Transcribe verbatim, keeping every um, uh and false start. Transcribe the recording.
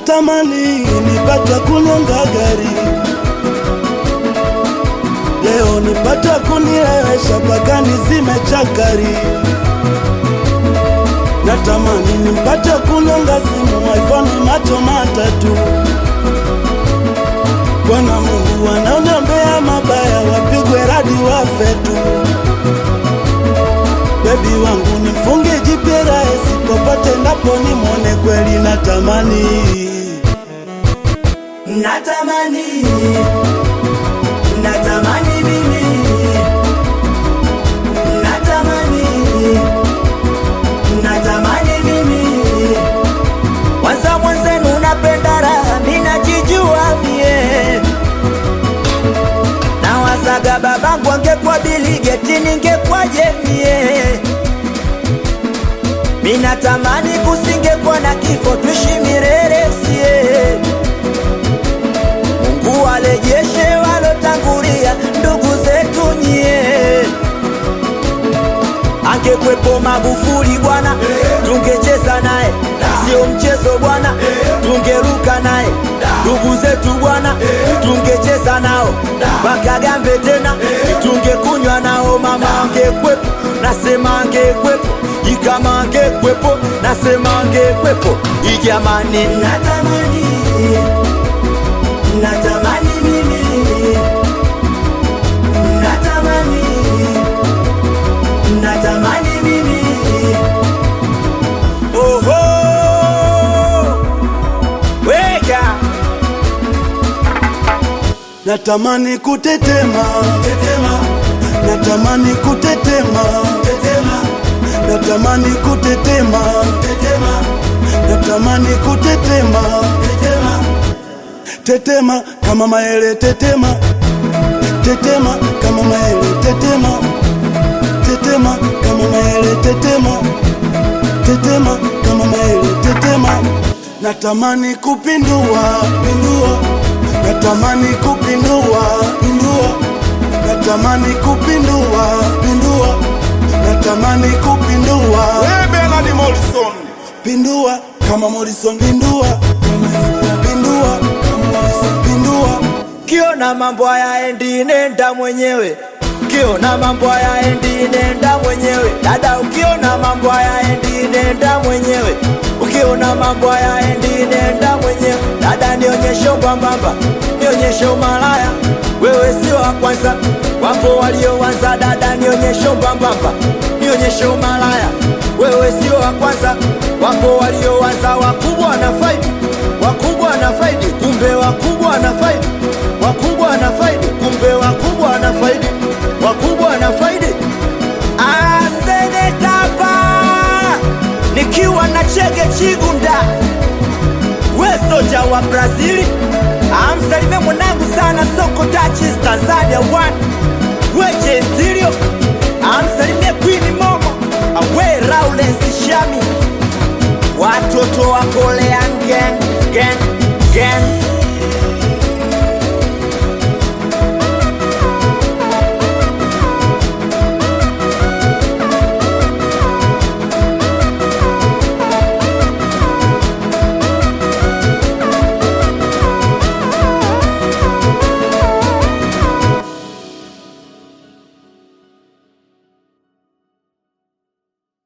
Natamani nipata kunyonga gari, leo nipata kunilewesha paka nizime chakari. Natamani nipata kunyonga simu iPhone macho matatu. Bwana Mungu wanaoniombea mabaya, wapigwe radi wafe tu. Baby wangu nifunge jipira, sipopate ndapo nimwone kweli. Natamani Natamani Natamani mimi Natamani Natamani mimi Wanza mwenzenu napenda raha, minajijua mie. Na wazaga babangu angekuwa Bill Gates ningekwaje mie. Minatamani kusingekuwa na kifo, tuishi milele sie. Mungu alejeshe walotangulia ndugu zetu nyie. Angekwepo Magufuli bwana, tungecheza naye, sio mchezo bwana, tungeruka naye. Ndugu zetu bwana, tungecheza nao, Bakagambe tena, tungekunywa nao. Mama angekwepo, nasema angekwepo. Ikama angekwepo, nasema angekwepo. Ijamani natamani Natamani mimi Natamani Natamani mimi. Oho Weka natamani kutetema, Tetema natamani kutetema, Tetema natamani kutetema, Tetema natamani kutetema. Tetema Tetema kama maele, tetema, tetema kama maele, tetema, tetema kama maele, tetema, tetema kama maele, tetema. Natamani kupindua, pindua, natamani kupindua, pindua, natamani kupindua, pindua, natamani kupindua. Wewe ni Morrison, Pindua kama Morrison, pindua, pindua kama Morrison, pindua. Kiona mambo hayaendi nenda mwenyewe. Kiona mambo hayaendi nenda mwenyewe. Dada ukiona mambo hayaendi nenda mwenyewe. Ukiona mambo hayaendi nenda mwenyewe. Dada nionyeshe mbambamba, nionyeshe malaya. Wewe sio wa kwanza, wapo walioanza. Dada nionyeshe mbambamba, nionyeshe malaya. Wewe sio wa kwanza, wapo walioanza. Wakubwa na fight, wakubwa na fight, kumbe wakubwa na fight. Wakubwa na faidi, kumbe wakubwa na faidi. Wakubwa na faidi. Asenetapa nikiwa na Chege Chigunda, we soja wa Brazili. Amsalime mwanangu sana Soko Touches Tanzania one. Weje Stereo. Amsalime Queen Momo, awe Lawrence Shami. Watoto wa Kolean gang gang gang.